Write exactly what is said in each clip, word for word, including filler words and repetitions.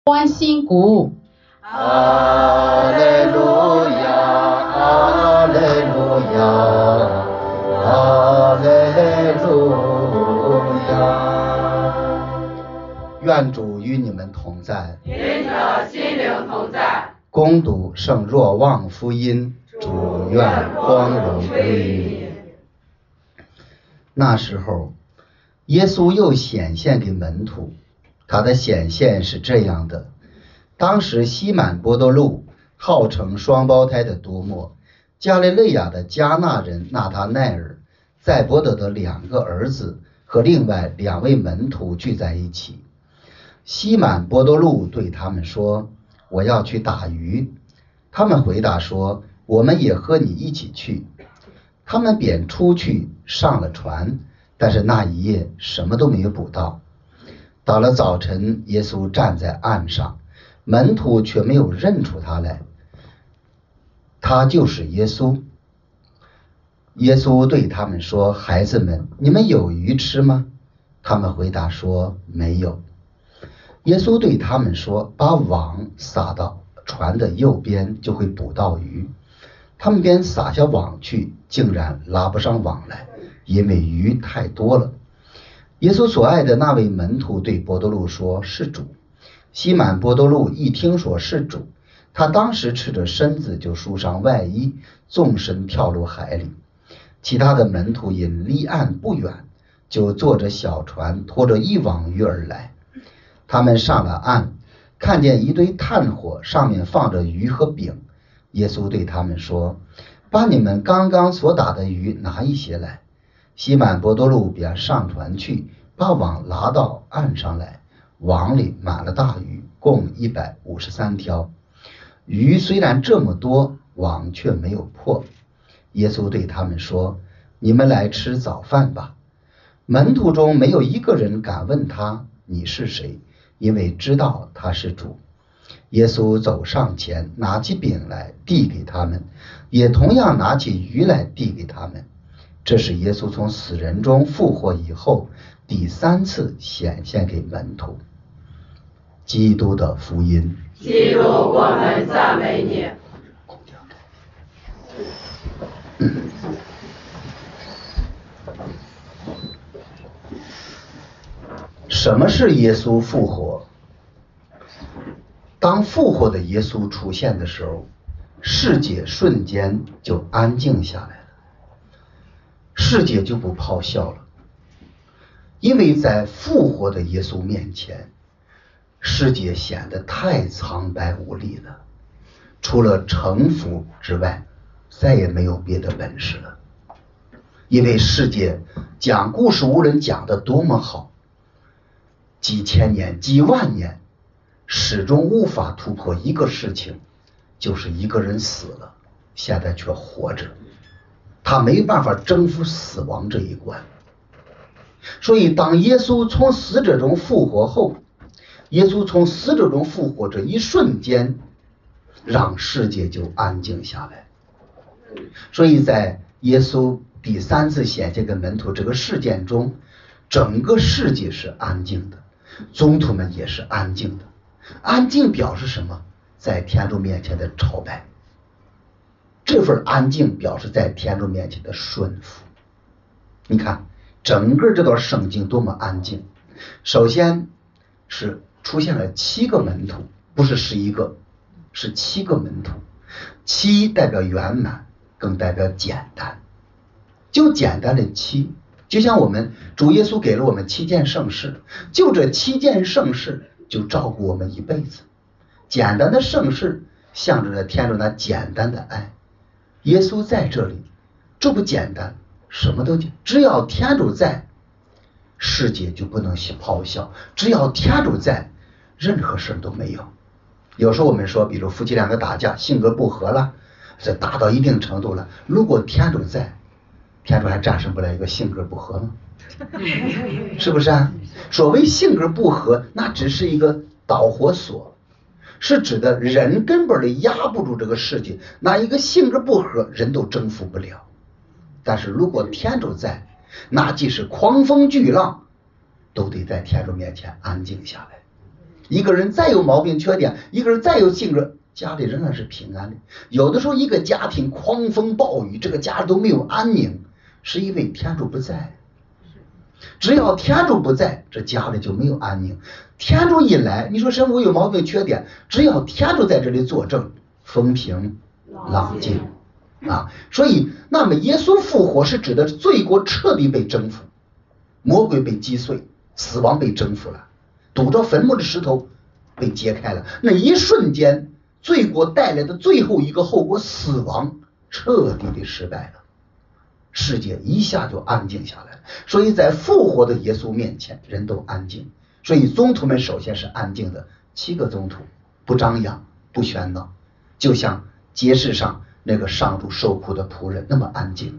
欢欣鼓舞。 阿肋路亚，阿肋路亚，阿肋路亚。愿主与你们同在， 您的心灵同在。 恭读圣若望福音，主愿光荣归于你。那时候，耶稣又显现给门徒，他的显现是这样的：当时西满伯多禄，号称双胞胎的多默，加利肋亚的加纳人纳他奈尔，载伯德的两个儿子和另外两位门徒聚在一起。西满伯多禄对他们说：我要去打鱼。他们回答说：我们也和你一起去。他们便出去上了船，但是那一夜什么都没有捕到。到了早晨，耶稣站在岸上，门徒却没有认出他来，他就是耶稣。耶稣对他们说：孩子们，你们有鱼吃吗？他们回答说：没有。耶稣对他们说：把网撒到船的右边，就会捕到鱼。他们便撒下网去，竟然拉不上网来，因为鱼太多了。耶稣所爱的那位门徒对伯多禄说：是主。西满伯多禄一听说是主，他当时赤着身子就束上外衣，纵身跳入海里。其他的门徒因离岸不远，就坐着小船拖着一网鱼而来。他们上了岸，看见一堆炭火，上面放着鱼和饼。耶稣对他们说：把你们刚刚所打的鱼拿一些来。西满伯多禄便上船去，把网拉到岸上来，网里满了大鱼，共一百五十三条。鱼虽然这么多，网却没有破。耶稣对他们说：你们来吃早饭吧。门徒中没有一个人敢问他：你是谁？因为知道他是主。耶稣走上前，拿起饼来递给他们，也同样拿起鱼来递给他们。这是耶稣从死人中复活以后第三次显现给门徒。基督的福音。 基督，我们赞美你。 什么是耶稣复活？当复活的耶稣出现的时候，世界瞬间就安静下来了，世界就不咆哮了，因为在复活的耶稣面前，世界显得太苍白无力了，除了臣服之外，再也没有别的本事了。因为世界讲故事无论讲得多么好，几千年几万年始终无法突破一个事情，就是一个人死了，现在却活着，他没办法征服死亡这一关。所以当耶稣从死者中复活后，耶稣从死者中复活这一瞬间，让世界就安静下来。所以在耶稣第三次显现给门徒这个事件中，整个世界是安静的，宗徒们也是安静的。安静表示什么？在天主面前的朝拜。这份安静表示在天主面前的顺服。你看整个这段圣经多么安静。首先是出现了七个门徒，不是十一个，是七个门徒。七代表圆满，更代表简单，就简单的七。就像我们主耶稣给了我们七件圣事，就这七件圣事就照顾我们一辈子。简单的圣事象征着天主那简单的爱。耶稣在这里，这不简单，什么都简，只要天主在，世界就不能咆哮；只要天主在，任何事都没有。有时候我们说，比如夫妻两个打架，性格不合了，这达到一定程度了，如果天主在，天主还战胜不了一个性格不合吗？是不是啊？所谓性格不合，那只是一个导火索，是指的人根本的压不住这个世界，那一个性格不合，人都征服不了。但是如果天主在，那即使狂风巨浪，都得在天主面前安静下来。 一个人再有毛病缺点，一个人再有性格，家里仍然是平安的。有的时候一个家庭狂风暴雨，这个家都没有安宁，是因为天主不在。只要天主不在，这家里就没有安宁。天主一来，你说生活有毛病缺点，只要天主在这里作证，风平浪静啊。所以那么耶稣复活是指的罪过彻底被征服，魔鬼被击碎，死亡被征服了，堵着坟墓的石头被揭开了。那一瞬间，罪过带来的最后一个后果，死亡彻底的失败了，世界一下就安静下来了。所以在复活的耶稣面前，人都安静。所以宗徒们首先是安静的，七个宗徒不张扬不喧闹，就像街市上那个上主受苦的仆人那么安静，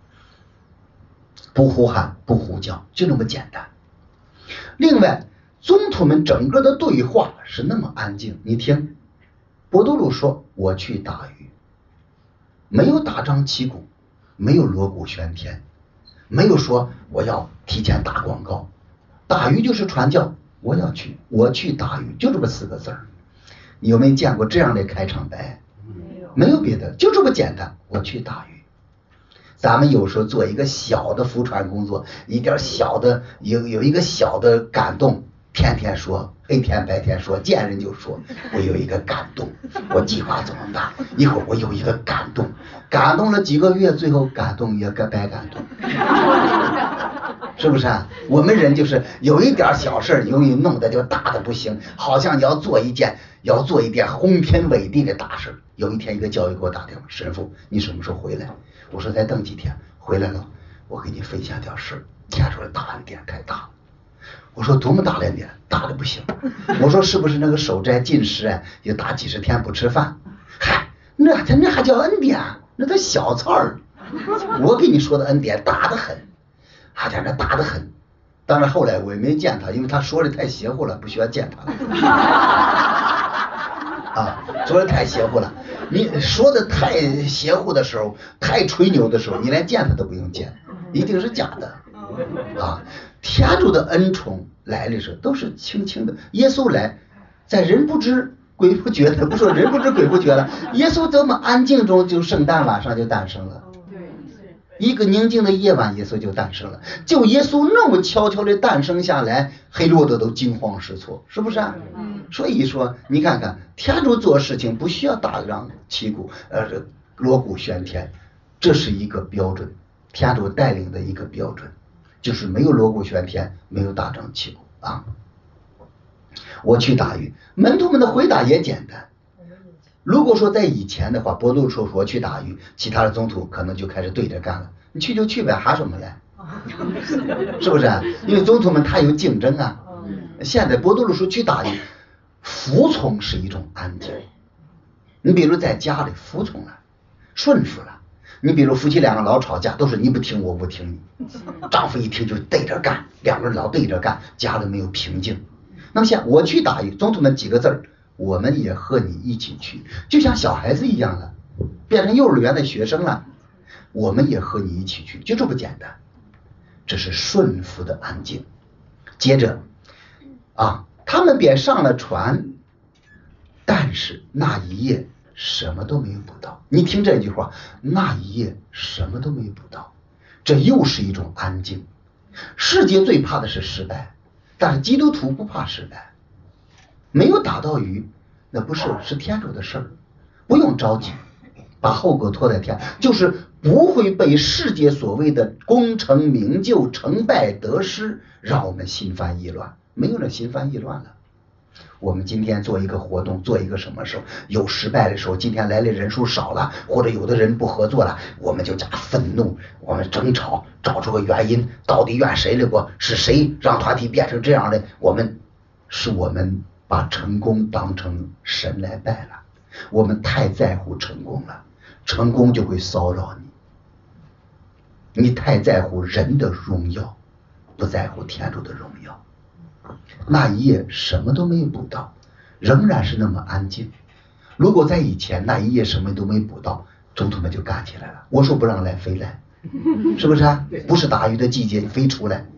不呼喊不呼叫，就那么简单。另外宗徒们整个的对话是那么安静，你听伯多禄说我去打鱼，没有大张旗鼓，没有锣鼓喧天，没有说我要提前打广告，打鱼就是传教，我要去我去打鱼，就这么四个字儿。你有没有见过这样的开场白？没有，没有别的，就这么简单，我去打鱼。咱们有时候做一个小的福传工作，一点小的有有一个小的感动，天天说，黑天白天说，见人就说我有一个感动，我计划怎么办，一会儿我有一个感动，感动了几个月，最后感动也该白感动，是不是啊？我们人就是有一点小事容易弄得就大的不行，好像你要做一件要做一件轰天伟地的大事。有一天一个教育给我打电话，神父你什么时候回来？我说再等几天，回来了我给你分享点事。天主的大恩典太大了。我说多么大的恩典，大的不行。我说是不是那个守斋禁食啊，有大几十天不吃饭？嗨，那他那还叫恩典？那都小菜儿。我给你说的恩典大得很，他讲那大得很。当然后来我也没见他，因为他说的太邪乎了，不需要见他了。啊，说的太邪乎了。你说的太邪乎的时候，太吹牛的时候，你连见他都不用见，一定是假的。啊，天主的恩宠来的时候都是轻轻的。耶稣来，在人不知鬼不觉的，不说人不知鬼不觉了，耶稣这么安静中，就圣诞晚上就诞生了。一个宁静的夜晚，耶稣就诞生了。就耶稣那么悄悄的诞生下来，黑罗德都惊慌失措，是不是啊？嗯。所以说，你看看天主做事情不需要大张旗鼓，呃，锣鼓喧天，这是一个标准，天主带领的一个标准，就是没有锣鼓喧天，没有大张旗鼓啊。我去打鱼，门徒们的回答也简单。如果说在以前的话，伯多禄说我去打鱼，其他的宗徒可能就开始对着干了，你去就去呗，喊什么来？是不是啊？因为宗徒们他有竞争啊。现在伯多禄说去打鱼，服从是一种安静。你比如在家里服从了，顺服了。你比如夫妻两个老吵架，都是你不听我不听你，丈夫一听就对着干，两个人老对着干，家里没有平静。那么像我去打鱼，宗徒们几个字儿，我们也和你一起去，就像小孩子一样了，变成幼儿园的学生了，我们也和你一起去，就这么简单。这是顺服的安静。接着啊，他们便上了船，但是那一夜什么都没有捕到。你听这句话，那一夜什么都没有捕到，这又是一种安静。世界最怕的是失败，但是基督徒不怕失败。没有打到鱼，那不是是天主的事儿，不用着急，把后果拖在天，就是不会被世界所谓的功成名就、成败得失让我们心烦意乱，没有那心烦意乱了。我们今天做一个活动，做一个什么时候有失败的时候，今天来的人数少了，或者有的人不合作了，我们就加愤怒，我们争吵，找出个原因，到底怨谁了过？是谁让团体变成这样的？我们是我们把成功当成神来拜了，我们太在乎成功了，成功就会骚扰你。你太在乎人的荣耀，不在乎天主的荣耀。那一夜什么都没有捕到，仍然是那么安静。如果在以前那一夜什么都没捕到，宗徒们就干起来了。我说不让来，非来，是不是啊？不是打鱼的季节，非出来。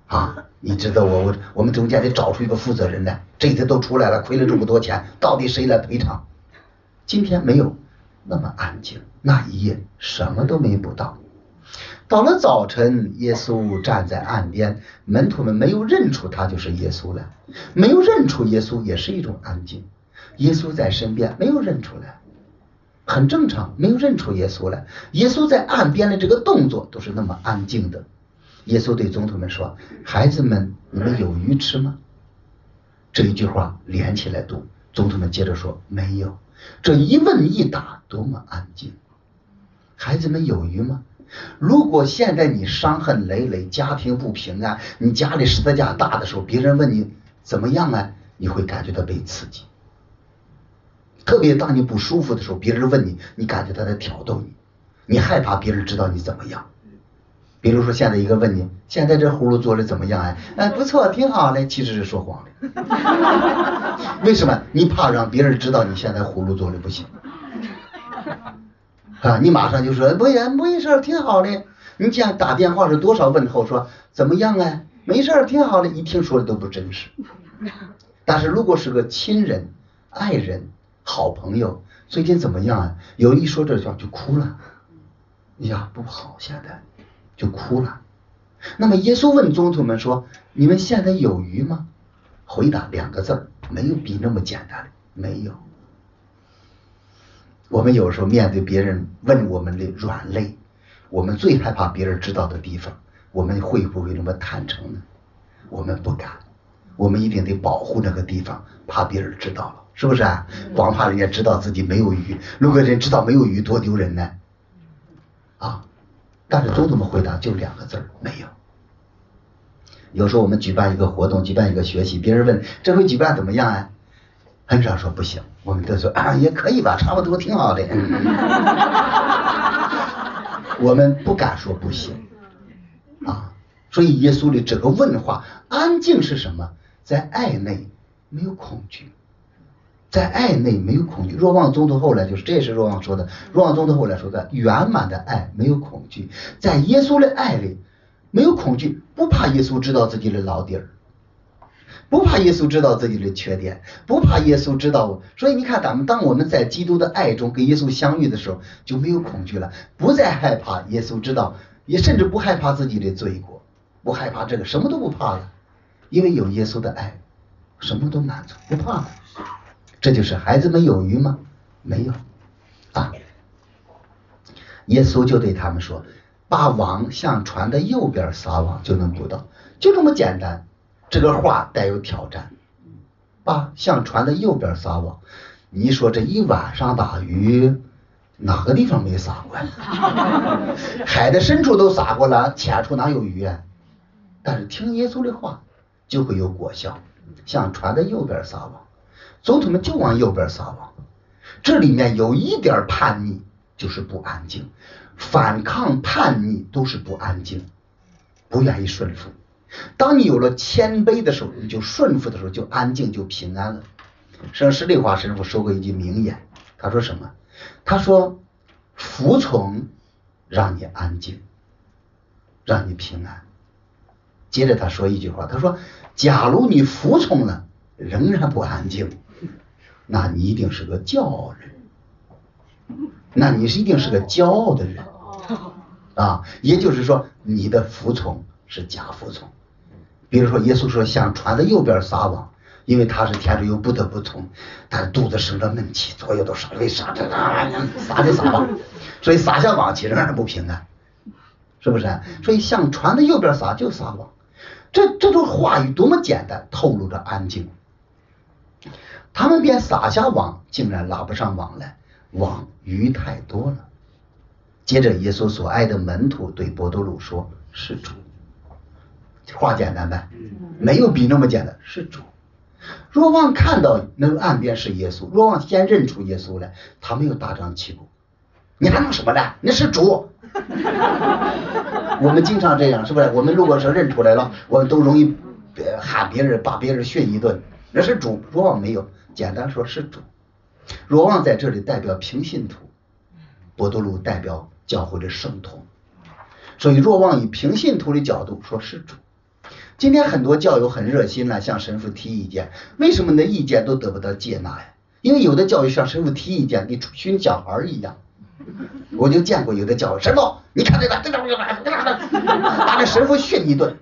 啊，你知道我我我们中间得找出一个负责人来，这次都出来了，亏了这么多钱，到底谁来赔偿？今天没有那么安静，那一夜什么都没捕到。到了早晨，耶稣站在岸边，门徒们没有认出他就是耶稣来，没有认出耶稣也是一种安静。耶稣在身边，没有认出来，很正常，没有认出耶稣来。耶稣在岸边的这个动作都是那么安静的。耶稣对宗徒们说：“孩子们，你们有鱼吃吗？”这一句话连起来读，宗徒们接着说：“没有。”这一问一答多么安静！孩子们有鱼吗？如果现在你伤痕累累，家庭不平安，你家里十字架大的时候，别人问你怎么样啊，你会感觉到被刺激。特别当你不舒服的时候，别人问你，你感觉他在挑逗你，你害怕别人知道你怎么样。比如说现在一个问你，现在这葫芦做的怎么样啊？哎，不错，挺好的，其实是说谎的。为什么？你怕让别人知道你现在葫芦做的不行啊？你马上就说不也没事，挺好的。你这样打电话是多少问候说怎么样啊？没事，挺好的，一听说的都不真实。但是如果是个亲人、爱人、好朋友，最近怎么样啊？有一说这话就哭了，呀不好，现在就哭了。那么耶稣问宗徒们说：“你们现在有鱼吗？”回答两个字儿，没有比那么简单的，没有。我们有时候面对别人问我们的软肋，我们最害怕别人知道的地方，我们会不会那么坦诚呢？我们不敢，我们一定得保护那个地方，怕别人知道了，是不是啊？光怕人家知道自己没有鱼，如果人知道没有鱼，多丢人呢！啊！但是宗徒们回答就两个字儿，没有。有时候我们举办一个活动，举办一个学习，别人问这回举办怎么样啊？很少说不行，我们都说啊也可以吧，差不多挺好的。我们不敢说不行啊。所以耶稣的这个问话，安静是什么？在爱内没有恐惧，在爱内没有恐惧。若望宗徒后来就是，这也是若望说的，若望宗徒后来说的，圆满的爱没有恐惧，在耶稣的爱里没有恐惧，不怕耶稣知道自己的老底儿，不怕耶稣知道自己的缺点，不怕耶稣知道。所以你看，咱们当我们在基督的爱中跟耶稣相遇的时候，就没有恐惧了，不再害怕耶稣知道，也甚至不害怕自己的罪过，不害怕这个，什么都不怕了，因为有耶稣的爱，什么都满足，不怕了。这就是孩子们有鱼吗？没有啊。耶稣就对他们说，把网向船的右边撒网就能捕到，就这么简单。这个话带有挑战，把向船的右边撒网。你说这一晚上打鱼，哪个地方没撒过呀？海的深处都撒过了，浅处哪有鱼啊？但是听耶稣的话就会有果效，向船的右边撒网。宗徒们就往右边撒网，这里面有一点叛逆就是不安静，反抗叛逆都是不安静，不愿意顺服。当你有了谦卑的时候，你就顺服的时候就安静，就平安了。圣施利华神父说过一句名言，他说什么？他说服从让你安静，让你平安。接着他说一句话，他说假如你服从了仍然不安静，那你一定是个骄傲人，那你是一定是个骄傲的人啊。也就是说你的服从是假服从。比如说耶稣说向船的右边撒网，因为他是天主又不得不从，他肚子生着闷气，左右都撒，为啥这撒就撒吧，所以撒下网其实仍然不平安，是不是？所以向船的右边撒就撒网，这这种话语多么简单，透露着安静。他们便撒下网，竟然拉不上网来，网鱼太多了。接着耶稣所爱的门徒对伯多禄说，是主。话简单呗，没有比那么简单，是主。若望看到那个岸边是耶稣，若望先认出耶稣来，他没有大张旗鼓，你还弄什么呢？那是主。我们经常这样，是不是？我们如果是认出来了，我们都容易喊别人，把别人训一顿，那是主。若望没有，简单说是主。若望在这里代表平信徒，伯多禄代表教会的圣徒，所以若望以平信徒的角度说是主。 今天很多教友很热心了，向神父提意见，为什么你的意见都得不到接纳呀？因为有的教友向神父提意见，跟训小孩一样。我就见过有的教友，神父，你看这个，这个，这个，把那神父训一顿。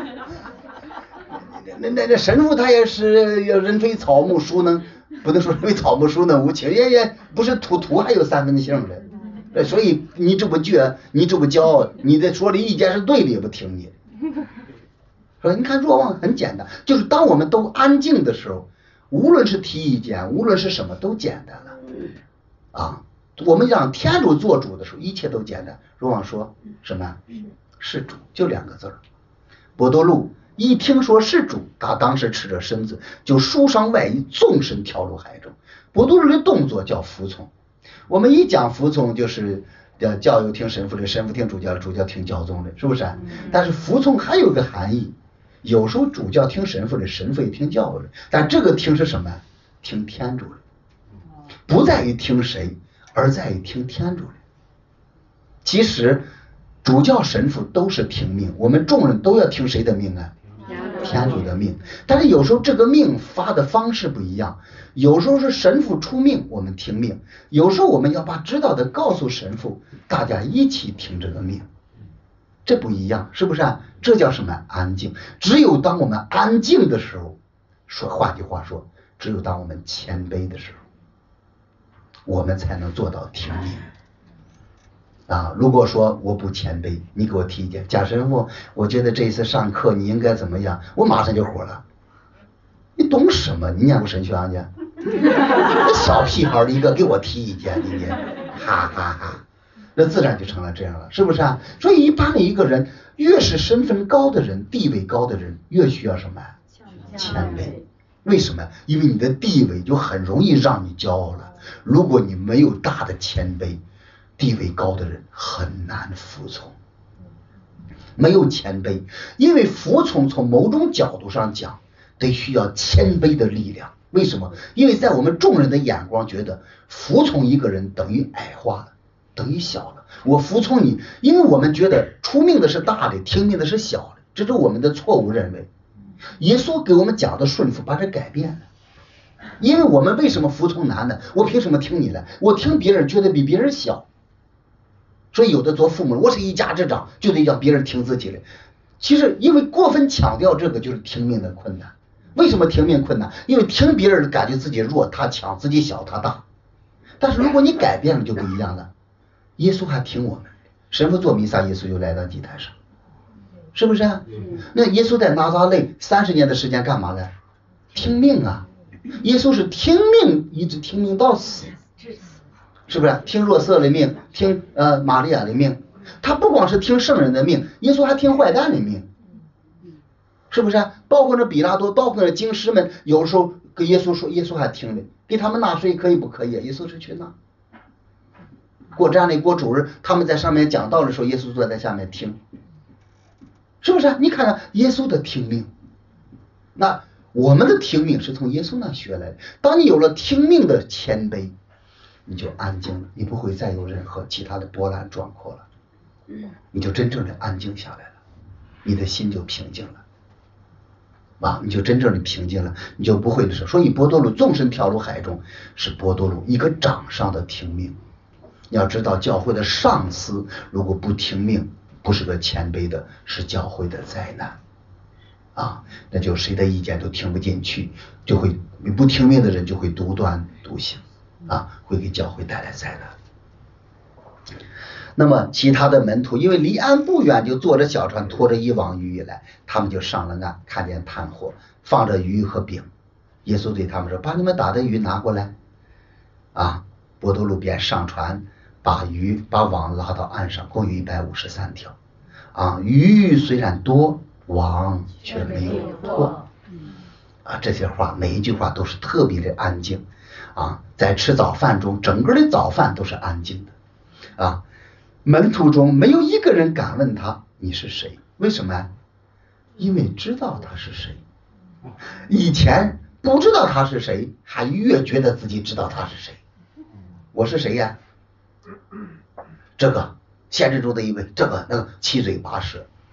那那那神父他也是人非草木，孰能不能说人非草木，孰能无情？也也不是土土还有三分性的。所以你这不倔，你这不骄，你的说的意见是对的，也不听你。说你看若望很简单，就是当我们都安静的时候，无论是提意见，无论是什么都简单了啊。我们让天主做主的时候，一切都简单。若望说什么？是主，就两个字儿。伯多禄一听说是主，他当时赤着身子，就束上外衣，纵身跳入海中。伯多禄的动作叫服从。我们一讲服从，就是教友听神父的，神父听主教，主教听教宗的，是不是？但是服从还有个含义，有时候主教听神父的，神父也听教友的，但这个听是什么？听天主的，不在于听谁，而在于听天主的。其实主教神父都是听命，我们众人都要听谁的命啊？天主的命。但是有时候这个命发的方式不一样，有时候是神父出命，我们听命；有时候我们要把知道的告诉神父，大家一起听这个命，这不一样，是不是啊？这叫什么？安静。只有当我们安静的时候，说换句话说，只有当我们谦卑的时候，我们才能做到听命。啊，如果说我不谦卑，你给我提意见，贾神父，我觉得这一次上课你应该怎么样，我马上就火了。你懂什么？你念过神学啊你？小屁孩一个给我提意见，你哈哈哈，那自然就成了这样了，是不是啊？所以一般的一个人，越是身份高的人，地位高的人，越需要什么？谦卑。为什么？因为你的地位就很容易让你骄傲了。如果你没有大的谦卑，地位高的人很难服从。没有谦卑，因为服从从某种角度上讲得需要谦卑的力量。为什么？因为在我们众人的眼光觉得服从一个人等于矮化了，等于小了。我服从你，因为我们觉得出命的是大的，听命的是小的，这是我们的错误认为。耶稣给我们讲的顺服把这改变了。因为我们为什么服从难呢？我凭什么听你的？我听别人觉得比别人小。所以有的做父母，我是一家之长，就得让别人听自己的。其实因为过分强调这个，就是听命的困难。为什么听命困难？因为听别人感觉自己弱，他强，自己小，他大。但是如果你改变了就不一样了。耶稣还听我们，神父做弥撒，耶稣就来到祭坛上，是不是啊？那耶稣在拿撒勒三十年的时间干嘛呢？听命啊！耶稣是听命，一直听命到死。是不是听若瑟的命，听呃玛利亚的命？他不光是听圣人的命，耶稣还听坏蛋的命，是不是？包括那比拉多，包括那经师们，有时候跟耶稣说，耶稣还听的，给他们纳税可以不可以？耶稣是去纳。过站里过主日，他们在上面讲道的时候，耶稣坐在下面听，是不是？你看看耶稣的听命，那我们的听命是从耶稣那学来的。当你有了听命的谦卑，你就安静了，你不会再有任何其他的波澜壮阔了，你就真正的安静下来了，你的心就平静了啊，你就真正的平静了，你就不会的时候。所以伯多禄纵身跳入海中，是伯多禄一个掌上的听命。要知道教会的上司如果不听命，不是个谦卑的，是教会的灾难啊，那就谁的意见都听不进去，就会不听命的人就会独断独行啊，会给教会带来灾难。那么其他的门徒因为离岸不远，就坐着小船拖着一网鱼来，他们就上了岸，看见炭火，放着鱼和饼。耶稣对他们说，把你们打的鱼拿过来啊。伯多禄便上船，把鱼把网拉到岸上，共有一百五十三条啊。鱼虽然多，网却没有破啊。这些话每一句话都是特别的安静啊，在吃早饭中，整个的早饭都是安静的啊。门徒中没有一个人敢问他你是谁，为什么？因为知道他是谁。以前不知道他是谁，还越觉得自己知道他是谁。我是谁呀？这个先知中的一位，这个那个七嘴八舌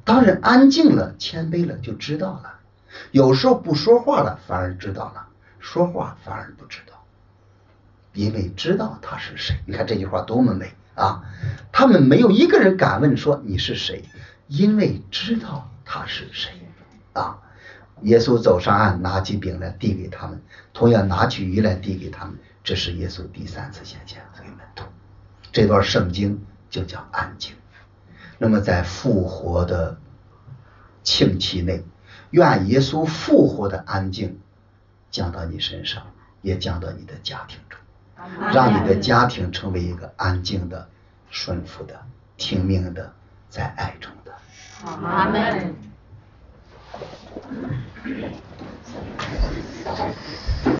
当人安静了、谦卑了，就知道了。有时候不说话了，反而知道了；说话反而不知道，因为知道他是谁。你看这句话多么美啊！他们没有一个人敢问说你是谁，因为知道他是谁啊。耶稣走上岸，拿起饼来递给他们，同样拿起鱼来递给他们。这是耶稣第三次显现给门徒。这段圣经就叫安静。那么在复活的庆期内，愿耶稣复活的安静降到你身上，也降到你的家庭中，让你的家庭成为一个安静的、顺服的、听命的，在爱中的。 阿门。